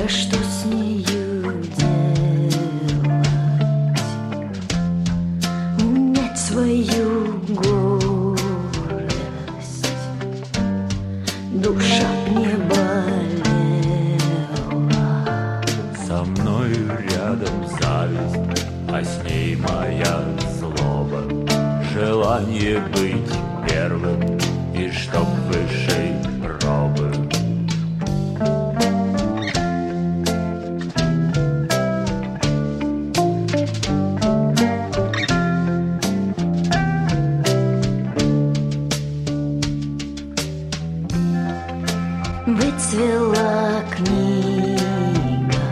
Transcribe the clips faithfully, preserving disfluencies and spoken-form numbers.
Да что с нею делать? Унять свою гордость. Душа б не болела. Со мною рядом зависть, а с ней моя злоба. Желание быть первым и чтоб выше пробы. Выцвела книга,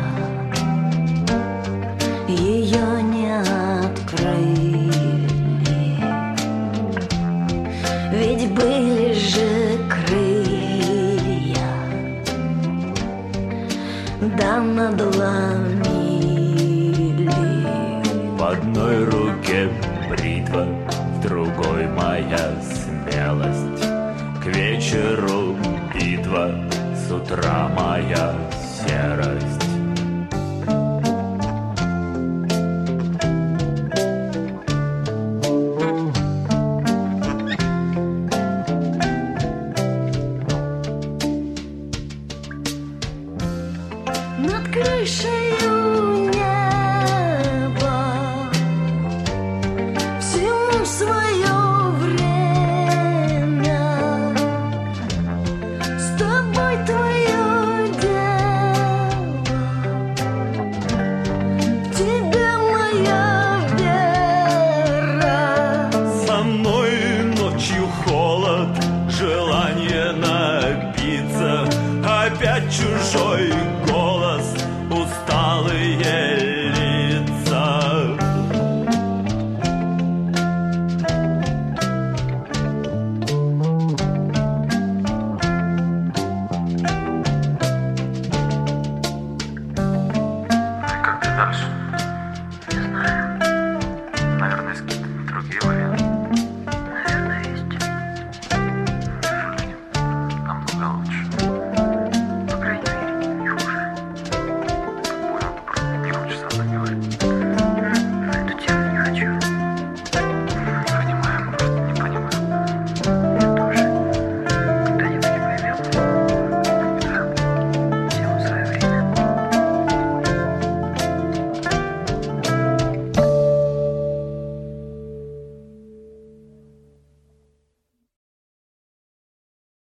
ее не открыли, ведь были же крылья, да надломили. В одной руке бритва, в другой моя смелость. К вечеру битва, с утра моя серость. Над крышею неба всему свое время. С тобой твое дело, в тебе моя вера. Со мной ночью холод, желание напиться, опять чужой